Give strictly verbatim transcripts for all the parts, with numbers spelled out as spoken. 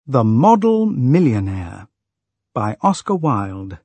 The Model Millionaire by Oscar Wilde.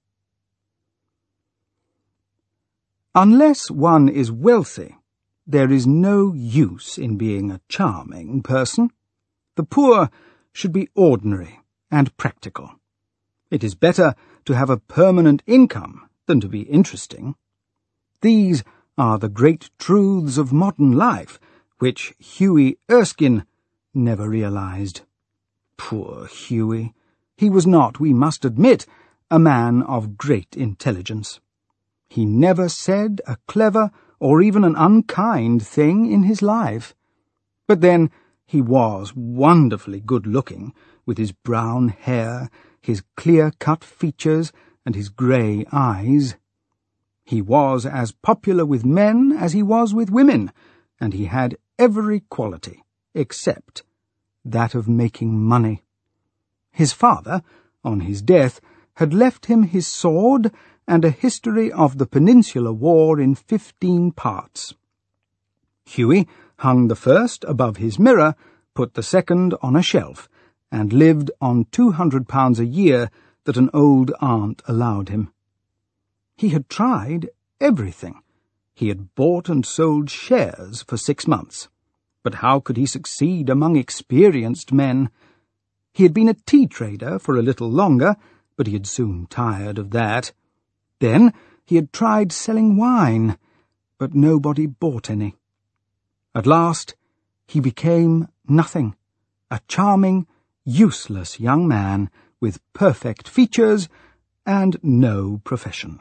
Unless one is wealthy, there is no use in being a charming person. The poor should be ordinary and practical. It is better to have a permanent income than to be interesting. These are the great truths of modern life, which Huey Erskine never realized. Poor Huey! He was not, we must admit, a man of great intelligence. He never said a clever or even an unkind thing in his life. But then he was wonderfully good-looking, with his brown hair, his clear-cut features, and his grey eyes. He was as popular with men as he was with women, and he had every quality, except that of making money. His father, on his death, had left him his sword and a history of the Peninsular War in fifteen parts. Huey hung the first above his mirror, put the second on a shelf, and lived on two hundred pounds a year that an old aunt allowed him. He had tried everything. He had bought and sold shares for six months. But how could he succeed among experienced men? He had been a tea trader for a little longer, but he had soon tired of that. Then he had tried selling wine, but nobody bought any. At last he became nothing, a charming, useless young man with perfect features and no profession.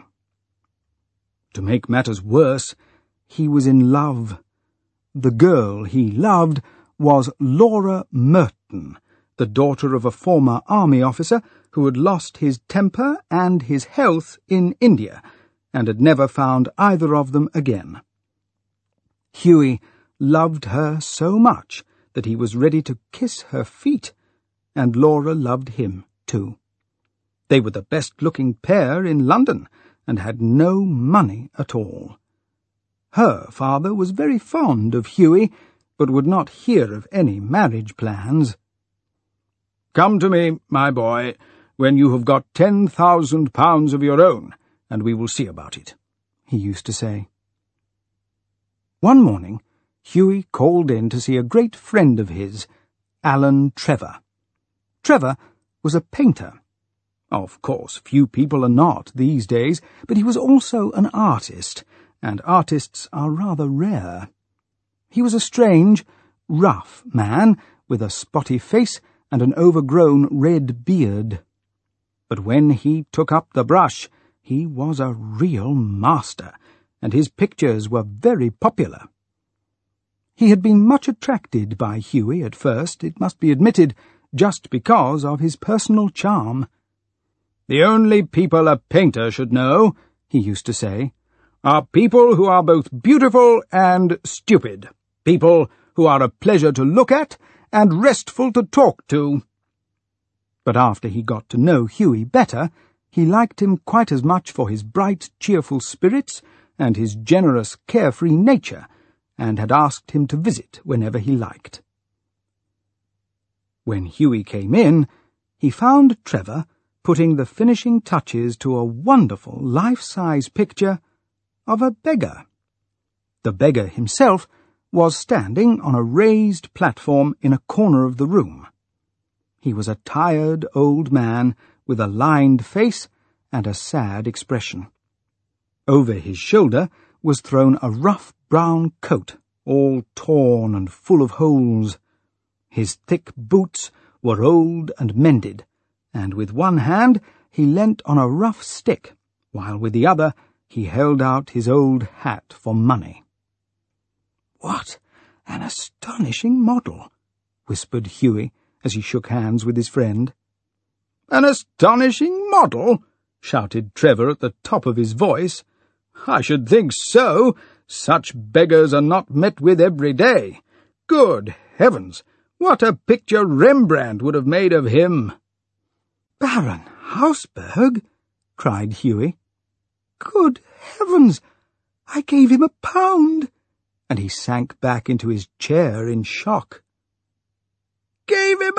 To make matters worse, he was in love. The girl he loved was Laura Merton, the daughter of a former army officer who had lost his temper and his health in India, and had never found either of them again. Huey loved her so much that he was ready to kiss her feet, and Laura loved him too. They were the best-looking pair in London, and had no money at all. Her father was very fond of Huey, but would not hear of any marriage plans. "Come to me, my boy, when you have got ten thousand pounds of your own, and we will see about it," he used to say. One morning, Huey called in to see a great friend of his, Alan Trevor. Trevor was a painter. Of course, few people are not these days, but he was also an artist, and artists are rather rare. He was a strange, rough man, with a spotty face and an overgrown red beard. But when he took up the brush, he was a real master, and his pictures were very popular. He had been much attracted by Huey at first, it must be admitted, just because of his personal charm. "The only people a painter should know," he used to say, "are people who are both beautiful and stupid, people who are a pleasure to look at and restful to talk to." But after he got to know Huey better, he liked him quite as much for his bright, cheerful spirits and his generous, carefree nature, and had asked him to visit whenever he liked. When Huey came in, he found Trevor putting the finishing touches to a wonderful life-size picture of a beggar. The beggar himself was standing on a raised platform in a corner of the room. He was a tired old man with a lined face and a sad expression. Over his shoulder was thrown a rough brown coat, all torn and full of holes. His thick boots were old and mended, and with one hand he leant on a rough stick, while with the other he held out his old hat for money. "What an astonishing model!" whispered Huey as he shook hands with his friend. "An astonishing model?" shouted Trevor at the top of his voice. "I should think so. Such beggars are not met with every day. Good heavens, what a picture Rembrandt would have made of him!" "Baron Hausberg!" cried Huey. "Good heavens! I gave him a pound!" And he sank back into his chair in shock. "Gave him a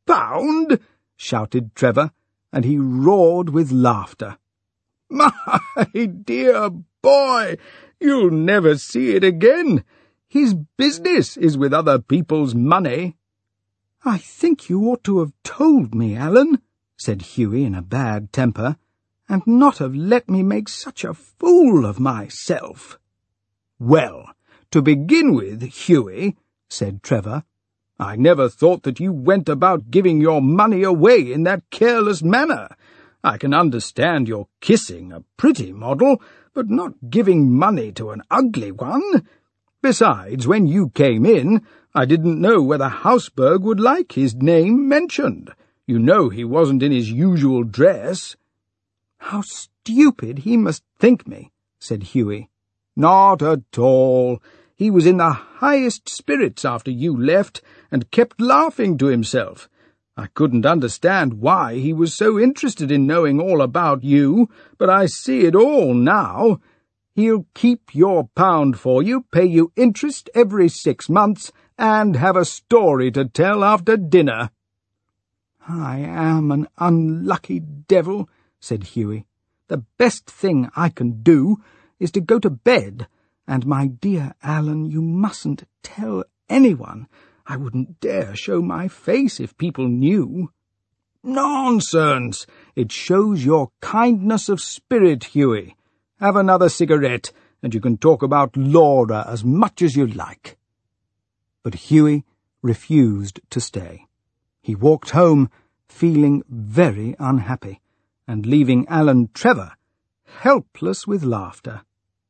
pound?" shouted Trevor, and he roared with laughter. "My dear boy, you'll never see it again. His business is with other people's money." "I think you ought to have told me, Alan," said Hughie in a bad temper, "and not have let me make such a fool of myself." "Well, to begin with, Hughie," said Trevor, "I never thought that you went about giving your money away in that careless manner. I can understand your kissing a pretty model, but not giving money to an ugly one. Besides, when you came in, I didn't know whether Hausberg would like his name mentioned. You know he wasn't in his usual dress." "How stupid he must think me," said Hughie. "Not at all. He was in the highest spirits after you left, and kept laughing to himself. I couldn't understand why he was so interested in knowing all about you, but I see it all now. He'll keep your pound for you, pay you interest every six months, and have a story to tell after dinner." "I am an unlucky devil," said Hughie. "The best thing I can do is to go to bed, and, my dear Alan, you mustn't tell anyone. I wouldn't dare show my face if people knew." "Nonsense! It shows your kindness of spirit, Hughie. Have another cigarette, and you can talk about Laura as much as you like." But Hughie refused to stay. He walked home feeling very unhappy, and leaving Alan Trevor helpless with laughter.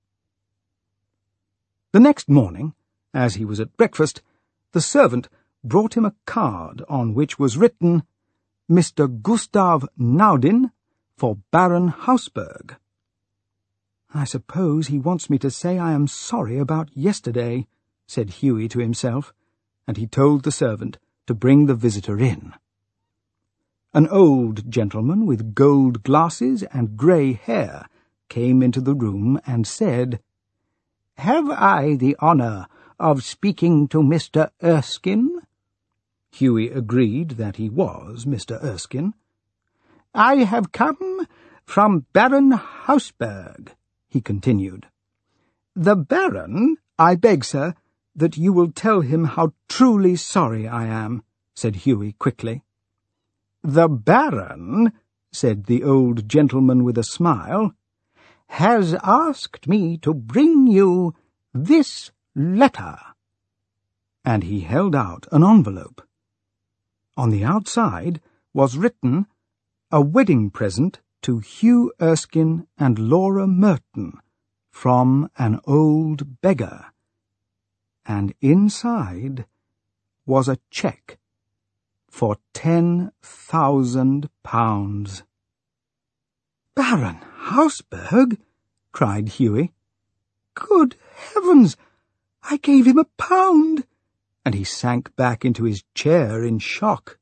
The next morning, as he was at breakfast, the servant brought him a card on which was written, "Mister Gustav Naudin, for Baron Hausberg." "I suppose he wants me to say I am sorry about yesterday," said Hughie to himself, and he told the servant to bring the visitor in. An old gentleman with gold glasses and grey hair came into the room and said, "Have I the honour of speaking to Mister Erskine?" Hughie agreed that he was Mister Erskine. "I have come from Baron Hausberg," he continued. "The Baron—" "I beg, sir, that you will tell him how truly sorry I am," said Hughie quickly. "The Baron," said the old gentleman with a smile, "has asked me to bring you this letter." And he held out an envelope. On the outside was written, "A wedding present to Hugh Erskine and Laura Merton, from an old beggar." And inside was a cheque for ten thousand pounds. "Baron Hausberg!" cried Hughie. "Good heavens! I gave him a pound!" And he sank back into his chair in shock.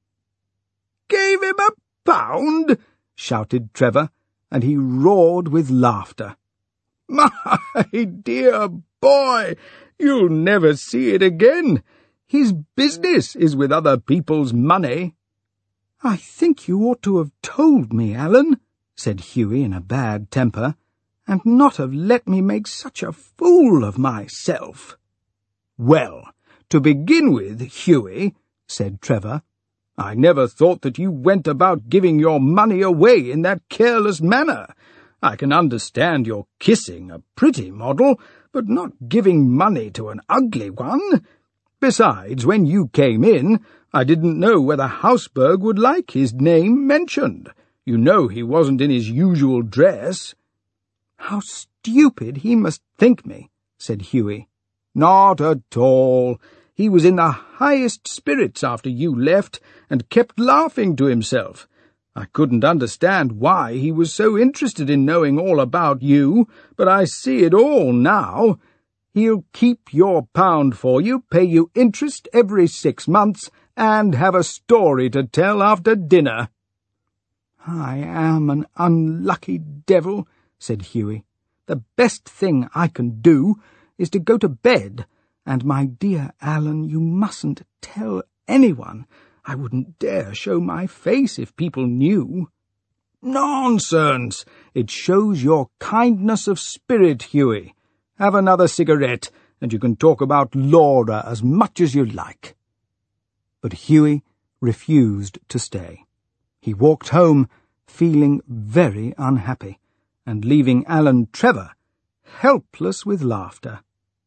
"Gave him a pound?" shouted Trevor, and he roared with laughter. "My dear boy, you'll never see it again. His business is with other people's money." "I think you ought to have told me, Alan," said Hughie in a bad temper, "and not have let me make such a fool of myself." "Well, to begin with, Hughie," said Trevor, "I never thought that you went about giving your money away in that careless manner. I can understand your kissing a pretty model, but not giving money to an ugly one. Besides, when you came in, I didn't know whether Hausberg would like his name mentioned. You know he wasn't in his usual dress." "How stupid he must think me," said Hughie. "Not at all. He was in the highest spirits after you left, and kept laughing to himself. I couldn't understand why he was so interested in knowing all about you, but I see it all now. He'll keep your pound for you, pay you interest every six months, and have a story to tell after dinner." "I am an unlucky devil," said Hughie. "The best thing I can do is to go to bed, and, my dear Alan, you mustn't tell anyone. I wouldn't dare show my face if people knew." "Nonsense! It shows your kindness of spirit, Hughie. Have another cigarette, and you can talk about Laura as much as you like." But Hughie refused to stay. He walked home feeling very unhappy, and leaving Alan Trevor helpless with laughter.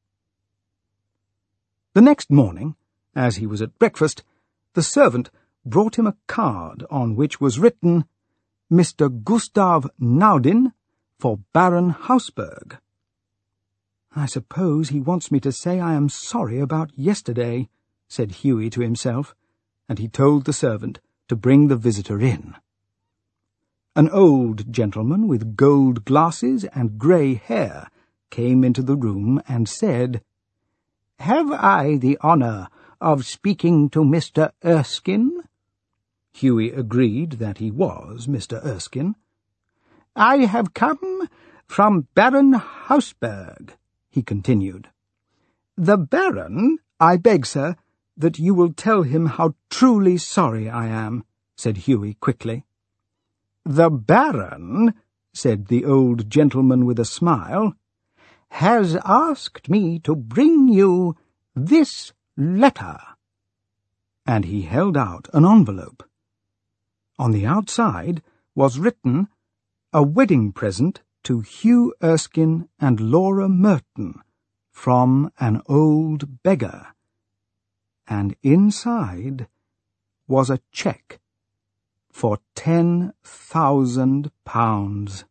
The next morning, as he was at breakfast, the servant brought him a card on which was written, "Mister Gustav Naudin, for Baron Hausberg." "I suppose he wants me to say I am sorry about yesterday," said Hughie to himself, and he told the servant to bring the visitor in. An old gentleman with gold glasses and grey hair came into the room and said, "Have I the honour of speaking to Mister Erskine?" Hughie agreed that he was Mister Erskine. "I have come from Baron Hausberg," he continued. "The Baron—" "I beg, sir, that you will tell him how truly sorry I am," said Hughie quickly. "The Baron," said the old gentleman with a smile, "has asked me to bring you this letter." And he held out an envelope. On the outside was written, "A wedding present to Hugh Erskine and Laura Merton from an old beggar." And inside was a cheque for ten thousand pounds.